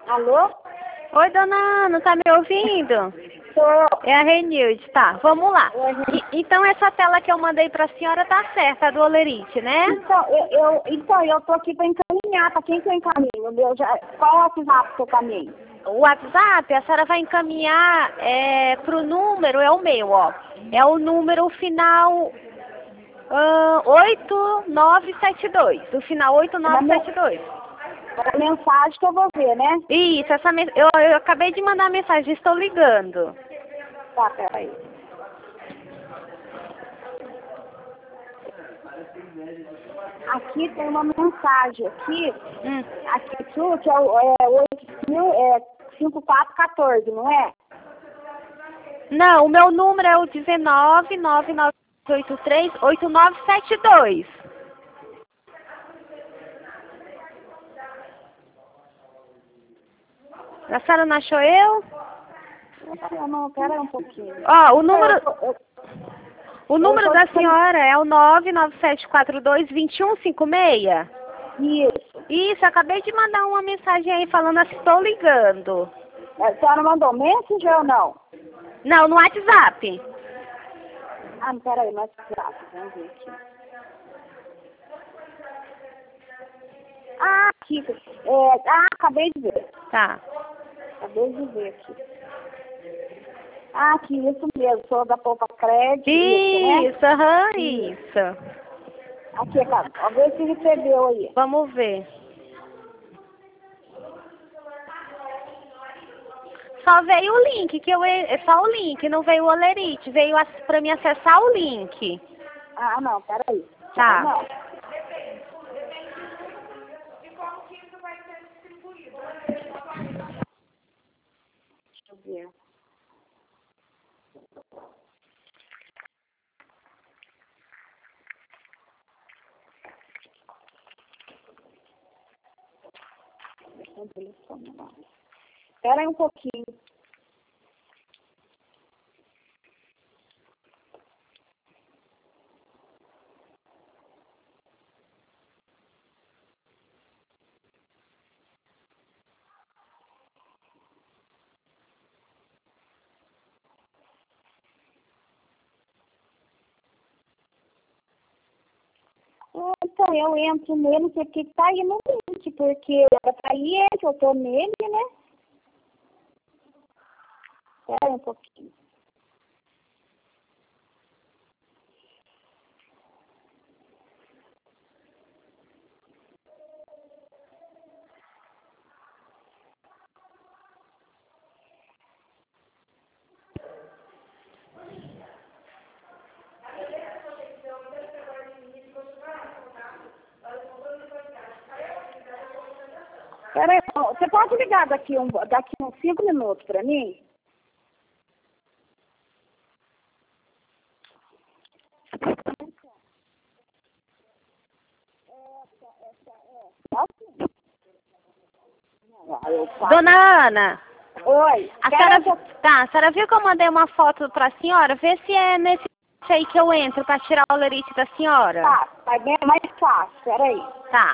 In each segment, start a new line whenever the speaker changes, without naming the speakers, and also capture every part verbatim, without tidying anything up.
Alô?
Oi, dona Ana, tá me ouvindo?
Tô.
É a Renilde, tá, vamos lá.
Oi,
E, então essa tela que eu mandei pra senhora tá certa, a do Olerite, né?
Então, eu, eu, então, eu tô aqui pra encaminhar. Pra quem que eu encaminho? Meu, já, qual é o WhatsApp que eu caminho?
O WhatsApp, a senhora vai encaminhar é, pro número, é o meu, ó. É o número final ah, oito nove sete dois. O final oito nove sete dois.
É a mensagem que eu vou ver, né?
Isso, essa me- eu, eu acabei de mandar a mensagem, estou ligando.
Tá, peraí. Aqui tem uma mensagem aqui.
Hum.
Aqui sua, que é, o- é, oito mil, é cinco quatro um quatro, não é?
Não, o meu número é o dezenove nove nove oito três oito nove sete dois. A senhora não achou eu?
Não, não, pera um pouquinho.
Ó, o número,
Eu, eu,
o
eu
número
tô
da
te-
senhora é o nove nove sete quatro dois dois um cinco seis.
Isso.
Isso, eu acabei de mandar uma mensagem aí falando assim, estou ligando.
A senhora mandou mensagem ou não?
Não, no WhatsApp.
Ah, não, peraí, não é WhatsApp. Vamos ver aqui. Ah, aqui. É, ah, acabei de ver.
Tá.
Acabei de ver aqui. Ah, aqui, isso mesmo. Sou da Poupa Crédito,
Isso, aham,
Isso.
isso.
Aqui, cara. Ó, vê se recebeu aí.
Vamos ver. Só veio o link, que eu, é só o link, não veio o Olerite. Veio ac- pra mim acessar o link.
Ah, não, peraí.
Tá.
Não. Deixa eu ver. Deixa eu ver só um negócio. Espera aí um pouquinho. Ah, então, eu entro nele, não sei o que tá aí no link, porque era pra ir, eu tô nele, né? Espera aí um pouquinho. Espera aí, ó, você pode ligar daqui um, daqui uns cinco minutos pra mim? Ah, eu faço.
Dona Ana,
Oi.
a
Espera
senhora,
um pouquinho.
tá, a senhora viu que eu mandei uma foto pra senhora? Vê se é nesse site aí que eu entro pra tirar o Olerite da senhora.
Tá, vai bem mais fácil, espera aí.
Tá.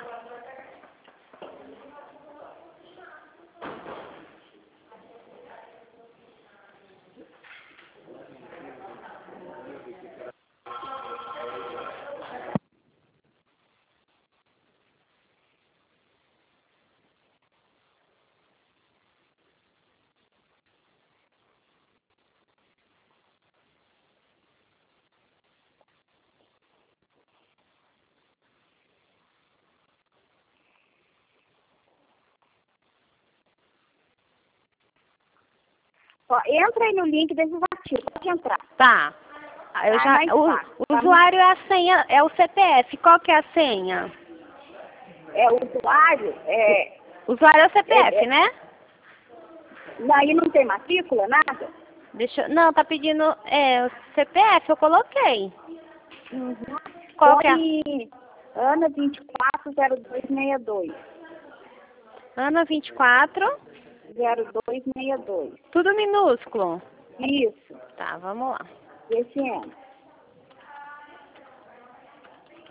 Ó, entra aí no link desativo, pode entrar.
Tá. Ah, Eu
Tá,
já,
mais
o,
fácil,
o
tá?
usuário é a senha, é o C P F. Qual que é a senha?
É, o usuário, é,
O usuário é o C P F,
É, é.
né?
aí não tem matrícula, nada?
Deixa eu, não, tá pedindo, é, o C P F eu coloquei.
Uhum.
Qual que é?
Põe Ana vinte e quatro zero dois seis dois.
Ana vinte e quatro,
zero dois seis dois.
tudo minúsculo.
Isso,
Tá, vamos lá.
esse entra.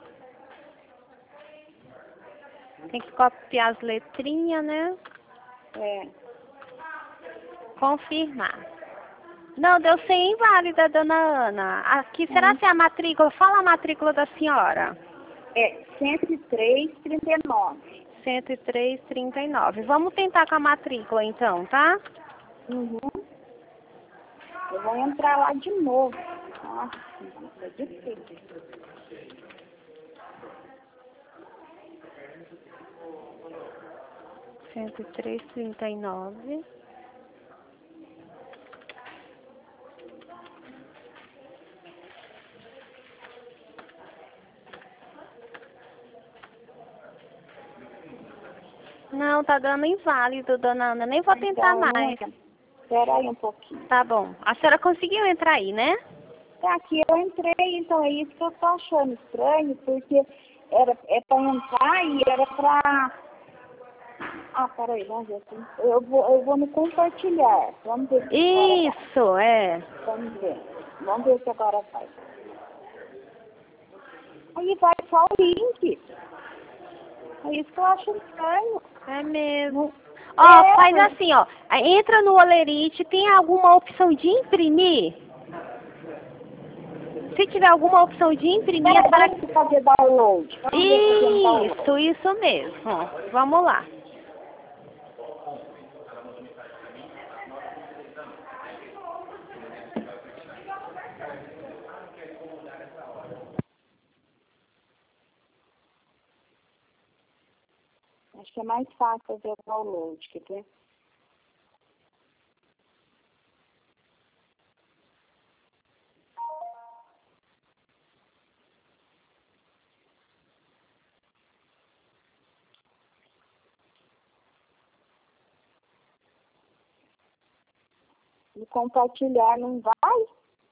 Tem que copiar as letrinhas, né?
É.
Confirmar. Não, deu sem inválida, dona Ana. Aqui, será
Hum.
que é a matrícula? Fala a matrícula da senhora.
É cento e três, trinta e nove.
cento e três, trinta e nove. Vamos tentar com a matrícula, então, tá?
Uhum. Eu vou entrar lá de novo. Nossa, é difícil.
cento e três, trinta e nove. Não, tá dando inválido, dona Ana. Nem vou tentar
Então,
mais.
espera aí um pouquinho.
Tá bom. A senhora conseguiu entrar aí, né?
Tá, aqui eu entrei, então é isso que eu tô achando estranho, porque era, é pra entrar e era pra... Ah, peraí, vamos ver aqui. Eu vou, eu vou no compartilhar. Vamos ver se agora vai.
Isso, é.
Vamos ver. Vamos ver se agora vai. Aí vai só o link. É isso que eu acho estranho.
É mesmo.
Não-
Ó,
É,
faz
mas-
assim, ó. Entra no Olerite, tem alguma opção de imprimir? Se tiver alguma opção de imprimir, a senhora...
Vamos fazer download. Vamos ver se tem download.
Isso, isso mesmo. Vamos lá.
Acho que é mais fácil fazer o download, quer ver? E compartilhar não vai?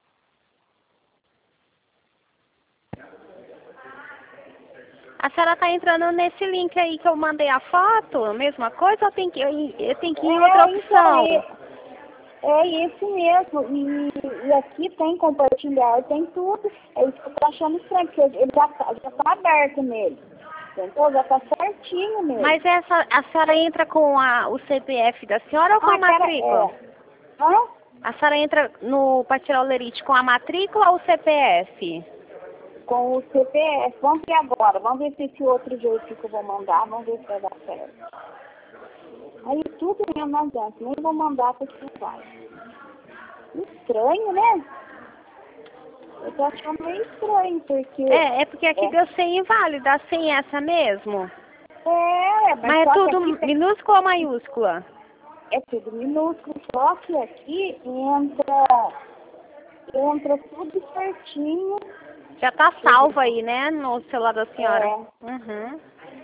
A senhora tá entrando nesse link aí que eu mandei a foto? A mesma coisa ou tem que, eu tenho que ir em outra
É,
opção?
então, é, é esse mesmo. E, e aqui tem compartilhar, tem tudo. É isso que eu tô achando estranho, porque ele já tá, já tá aberto nele. Entendeu? Já tá certinho nele.
Mas essa, a senhora entra com a, o C P F da senhora ou com a
Ah, pera-
matrícula?
é. Hã?
A senhora entra no para tirar o lerite com a matrícula ou o C P F?
Com o C P F. Vamos ver agora. Vamos ver se esse outro jeito que eu vou mandar, vamos ver se vai dar certo. Aí tudo mesmo não adianta. Nem vou mandar porque não vai. Estranho, né? Eu tô achando meio estranho, porque...
É, é porque aqui
É.
deu sem inválida, sem essa mesmo.
É,
Mas é
só que
tudo
aqui tem-
minúscula ou maiúscula?
é tudo minúsculo, só que aqui entra, entra tudo certinho.
Já tá salvo aí, né, no celular da senhora?
É.
Uhum.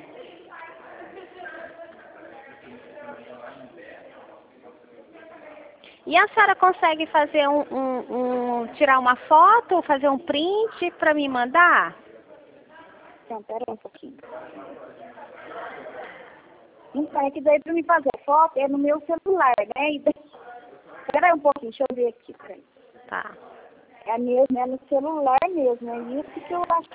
E a senhora consegue fazer um, um, um tirar uma foto, fazer um print para me mandar?
Então, pera aí um pouquinho. Então, é que daí pra me fazer foto é no meu celular, né? E daí... Pera aí um pouquinho, deixa eu ver aqui. Peraí.
Tá.
É mesmo, é no celular mesmo, é isso que eu acho.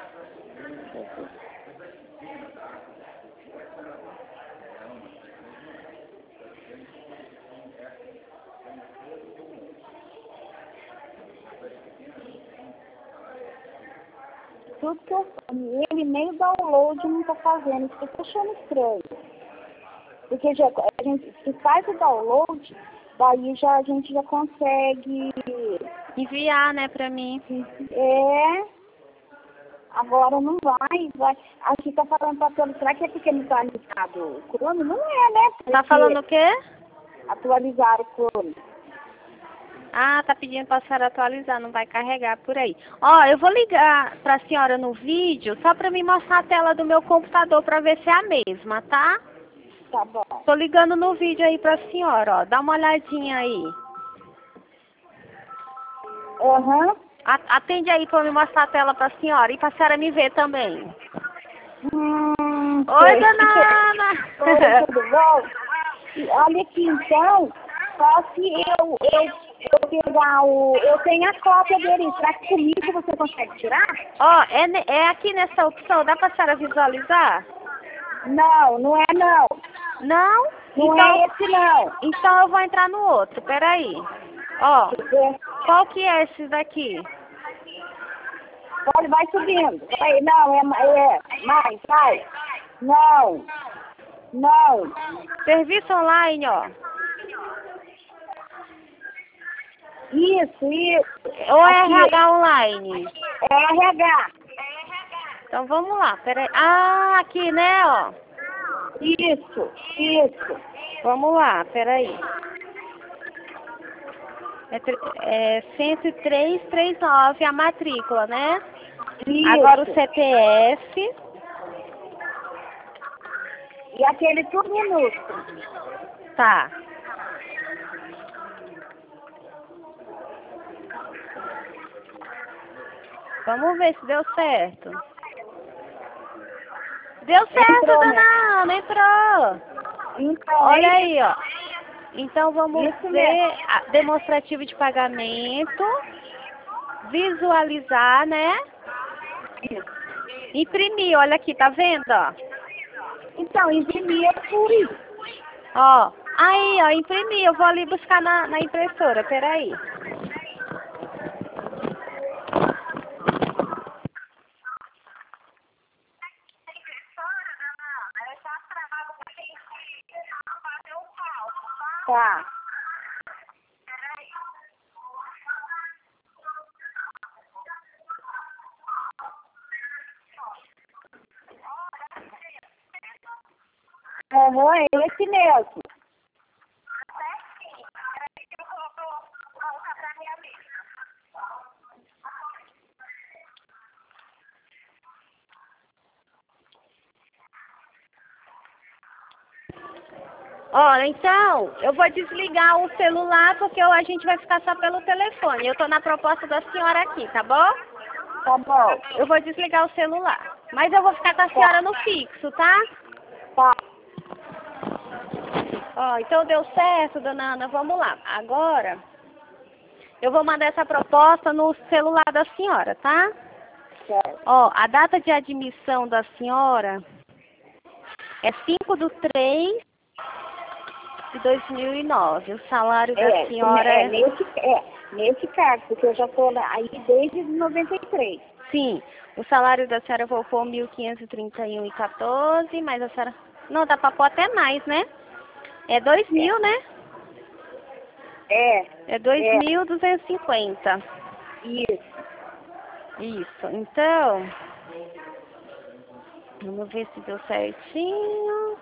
Tudo que eu ele nem o download não tá fazendo, isso que eu tô achando estranho. Porque já, a gente, se faz o download, daí já, a gente já consegue.
Enviar, né, pra mim.
É. Agora não vai, vai. Aqui tá falando pra pelo. Será que é porque não tá ligado o Chrome? Não é, né? Porque
Tá falando o quê?
atualizar o Chrome.
Ah, tá pedindo pra senhora atualizar, não vai carregar por aí. Ó, eu vou ligar pra senhora no vídeo só pra me mostrar a tela do meu computador pra ver se é a mesma, tá?
Tá bom.
Tô ligando no vídeo aí pra senhora, ó. Dá uma olhadinha aí.
Aham.
A- Atende aí pra eu me mostrar a tela pra senhora e pra senhora me ver também.
Hum,
Oi,
sei.
dona Ana!
Oi, tudo bom? E olha aqui, então, só se eu, eu, eu pegar o... Eu tenho a cópia dele. Será que comigo você consegue tirar?
Ó, é, ne- é aqui nessa opção, dá pra senhora visualizar?
Não, não é não.
Não?
Não
Então,
é esse não.
então eu vou entrar no outro, peraí. Ó, qual que é esse daqui?
Pode, vai subindo. Vai, não, é, é mais, vai. Não, não.
Serviço online, ó.
Isso, isso.
Ou é
Aqui,
R H online?
é R H.
Então vamos lá, peraí. Ah, aqui, né, ó.
Isso, isso.
Vamos lá, peraí. É, tre- é cento e três, trinta e nove a matrícula, né?
Isso.
Agora o C P F.
E aquele tudo minúsculo.
Tá. Vamos ver se deu certo. Deu certo,
Entrou,
dona
né?
Ana, entrou.
Então,
Olha
é
aí, ó. Então vamos
isso
ver
mesmo.
a demonstrativo de pagamento. Visualizar, né?
Isso.
Imprimir, olha aqui, tá vendo, ó?
Então, imprimir é por isso.
Ó, aí, ó, imprimir. Eu vou ali buscar na, na impressora, peraí.
Tá. Aham, é esse mesmo.
Olha, então, eu vou desligar o celular porque a gente vai ficar só pelo telefone. Eu tô na proposta da senhora aqui, tá bom?
Tá bom.
Eu vou desligar o celular. Mas eu vou ficar com a senhora no fixo, tá?
Tá.
Ó, então deu certo, dona Ana, vamos lá. Agora, eu vou mandar essa proposta no celular da senhora, tá?
Certo.
Ó, a data de admissão da senhora é cinco de três de dois mil e nove. O salário da
É,
senhora
é,
é...
nesse, é, nesse caso, porque eu já tô lá aí desde noventa e três.
Sim, o salário da senhora vou pôr mil quinhentos e trinta e um e quatorze, mas a senhora... Não, dá pra pôr até mais, né? É dois mil, né?
É,
É dois
é,
mil duzentos e cinquenta.
isso.
Isso, então... Vamos ver se deu certinho.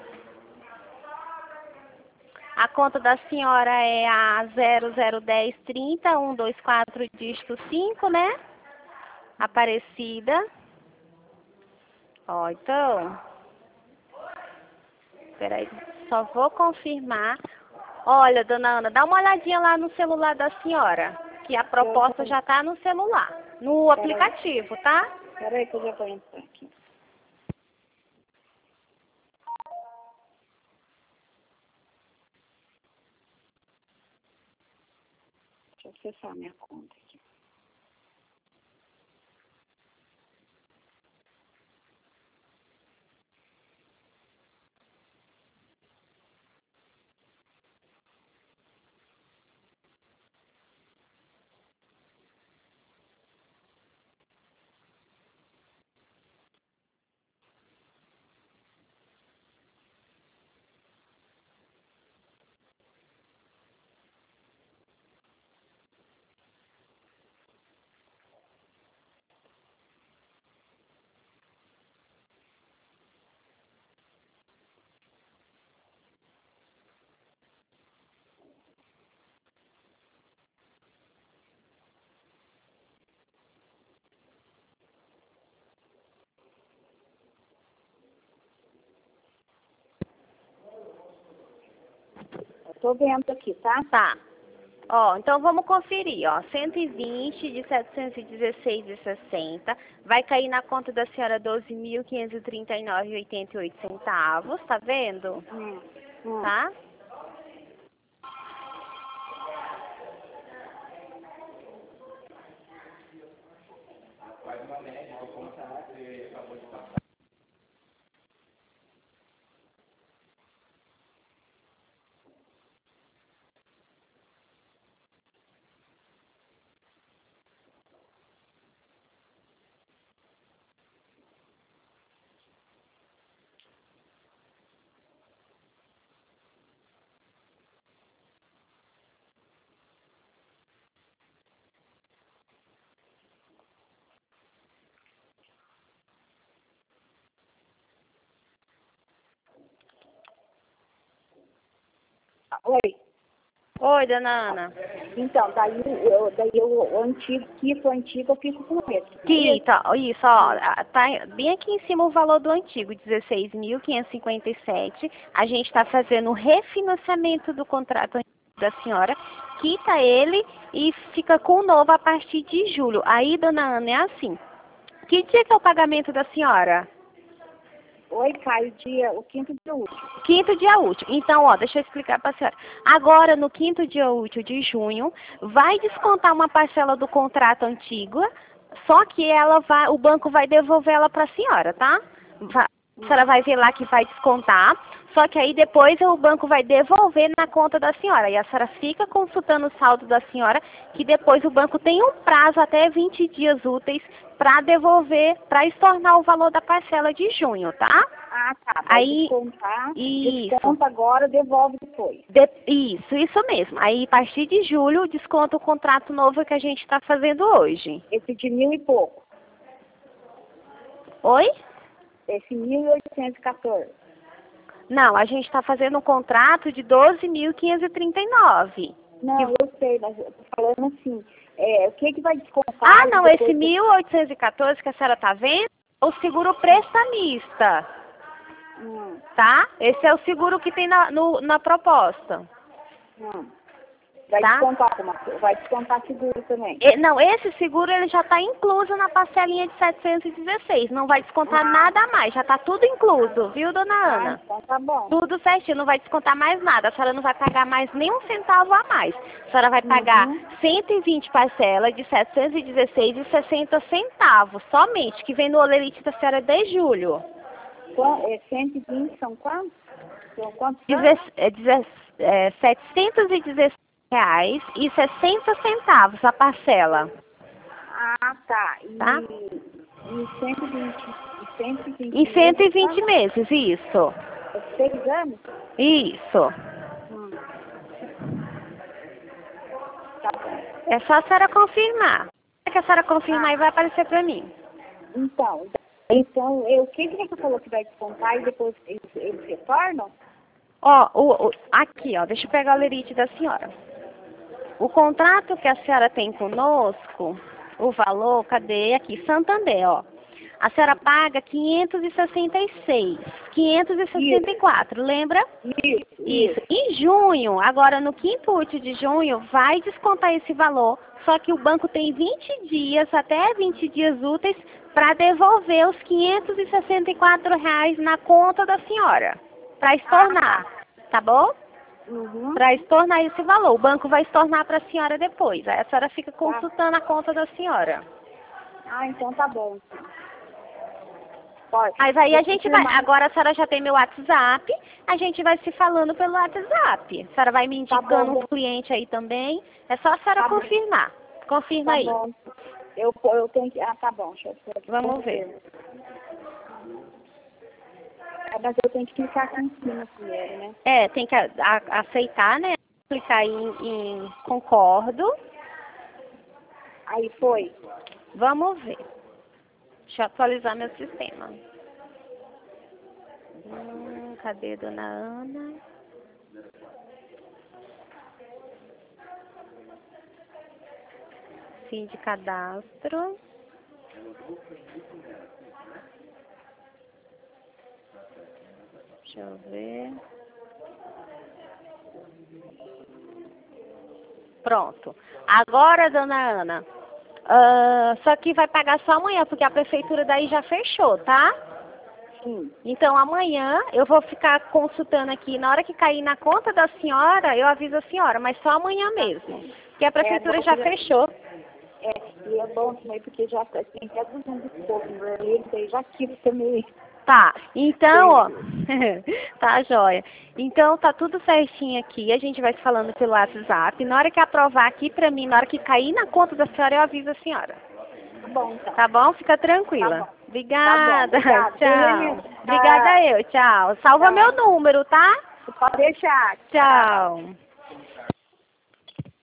A conta da senhora é a zero zero um zero trinta, um dois quatro, dígito cinco, né? Aparecida. Ó, então... Peraí, só vou confirmar. Olha, dona Ana, dá uma olhadinha lá no celular da senhora, que a proposta já tá no celular, no aplicativo, tá?
Peraí que eu já vou entrar aqui. Deixa eu acessar minha conta aqui. Eu tô vendo aqui, tá?
Tá. Ó, então vamos conferir, ó. cento e vinte de setecentos e dezesseis e sessenta. Vai cair na conta da senhora doze mil quinhentos e trinta e nove e oitenta e oito centavos, tá vendo?
Hum, hum.
Tá?
Oi.
Oi, dona Ana.
Então, daí, eu, daí eu, o antigo, quito antigo, eu fico com esse.
Quita, isso, ó, tá bem aqui em cima o valor do antigo, dezesseis mil quinhentos e cinquenta e sete. A gente está fazendo o refinanciamento do contrato da senhora, quita ele e fica com o novo a partir de julho. Aí, dona Ana, é assim. Que dia que é o pagamento da senhora?
Oi, cai o dia, o quinto dia útil.
Quinto dia útil. Então, ó, deixa eu explicar para a senhora. Agora, no quinto dia útil de junho, vai descontar uma parcela do contrato antigo, só que ela vai, o banco vai devolver ela para a senhora, tá? Vai, a senhora vai ver lá que vai descontar, só que aí depois o banco vai devolver na conta da senhora. E a senhora fica consultando o saldo da senhora, que depois o banco tem um prazo até vinte dias úteis para devolver, para estornar o valor da parcela de junho, tá?
Ah, tá. Vai
Aí,
descontar,
isso.
desconta agora, devolve depois.
De, isso, isso mesmo. Aí, a partir de julho, desconta o contrato novo que a gente está fazendo hoje.
Esse de mil e pouco.
Oi?
Esse mil oitocentos e quatorze.
Não, a gente está fazendo um contrato de doze mil quinhentos e trinta e nove.
Não,
Que...
eu sei, mas eu tô falando assim, é, o que que vai descontar?
Ah, não,
depois
esse
do-
mil oitocentos e quatorze que a senhora está vendo é o seguro prestamista,
Hum,
tá? Esse é o seguro que tem na, no, na proposta.
hum. Vai
Tá.
descontar alguma coisa, vai descontar seguro também.
E- não, esse seguro ele já está incluso na parcelinha de setecentos e dezesseis. Não vai descontar
Ah.
nada a mais, já está tudo incluso, viu, dona
Ah,
Ana?
então tá bom.
Tudo certinho, não vai descontar mais nada. A senhora não vai pagar mais nem um centavo a mais. A senhora vai pagar
Uhum.
cento e vinte parcelas de setecentos e dezesseis e sessenta centavos, somente, que vem no olerite da senhora de julho.
Qua- é, cento e vinte são quantos? São quantos?
Deze- é, deze- é, setecentos e dezesseis reais e sessenta centavos a parcela.
Ah, tá. E,
Tá.
e cento e vinte. E cento e vinte.
Em cento e vinte
meses,
meses, isso.
tá? É seis anos?
Isso.
Hum. Tá bom.
É só a senhora confirmar. Se a senhora confirmar,
Ah.
aí vai aparecer pra mim.
Então, então eu, o que que você falou que vai descontar e depois eles, eles retornam?
Ó, o, o- aqui, ó, deixa eu pegar o lerite da senhora. O contrato que a senhora tem conosco, o valor, cadê? Aqui, Santander, ó. A senhora paga quinhentos e sessenta e seis, quinhentos e sessenta e quatro, lembra?
Isso,
Isso. Em junho, agora no quinto útil de junho, vai descontar esse valor, só que o banco tem vinte dias, até vinte dias úteis, para devolver os quinhentos e sessenta e quatro reais na conta da senhora, para estornar, tá bom?
Uhum.
Para estornar esse valor. O banco vai estornar para a senhora depois. Aí a senhora fica consultando a conta da senhora.
Ah, então tá bom. Pode.
Mas aí a
Vou
gente vai.
confirmar.
Agora a senhora já tem meu WhatsApp, a gente vai se falando pelo WhatsApp. A senhora vai me
Tá
indicando
bom.
um cliente aí também. É só a senhora
Tá bom.
confirmar. Confirma
Tá
aí.
bom. Eu, eu tenho que... Ah, tá bom. Deixa eu ver aqui.
Vamos ver.
É, mas eu tenho que clicar aqui em cima primeiro, né?
É, tem que a- a- aceitar, né? Clicar em, em concordo.
Aí foi.
Vamos ver. Deixa eu atualizar meu sistema. Hum, cadê dona Ana? Fim de cadastro. Deixa eu ver. Pronto. Agora, dona Ana, ah, só que vai pagar só amanhã, porque a prefeitura daí já fechou, tá?
Sim.
Então, amanhã eu vou ficar consultando aqui. Na hora que cair na conta da senhora, eu aviso a senhora, mas só amanhã mesmo. Porque a prefeitura
bom
já
que-
fechou.
É, e é bom também porque já tem até duzentos e pouco, né? Ele daí já quis também.
Tá, então, ó, tá joia. Então, tá tudo certinho aqui, a gente vai se falando pelo WhatsApp. Na hora que aprovar aqui pra mim, na hora que cair na conta da senhora, eu aviso a senhora.
Tá bom, então.
Tá bom? Fica tranquila.
Tá bom.
Obrigada.
Tá bom, obrigada.
Tchau.
Tchau.
Obrigada eu, tchau. Salva
Tchau.
meu número, tá?
Pode deixar.
Tchau.